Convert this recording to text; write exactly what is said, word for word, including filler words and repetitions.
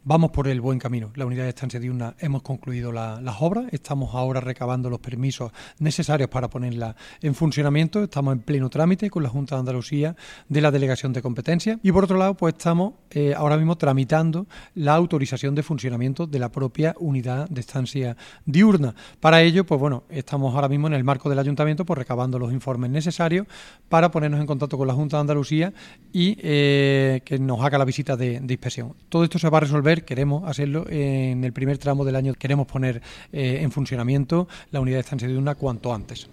vamos por el buen camino. La unidad de estancia diurna hemos concluido la, las obras, estamos ahora recabando los permisos necesarios para ponerla en funcionamiento, estamos en pleno trámite con la Junta de Andalucía de la Delegación de Competencia y por otro lado pues estamos eh, ahora mismo tramitando la autorización de funcionamiento de la propia unidad de estancia diurna. Para ello pues bueno, estamos ahora mismo en el marco del Ayuntamiento pues recabando los informes necesarios para ponernos en contacto con la Junta de Andalucía y eh, que nos haga la visita de, de inspección. Todo esto se va a resolver, queremos hacerlo en el primer tramo del año, queremos poner eh, en funcionamiento la unidad de estancia diurna cuanto antes.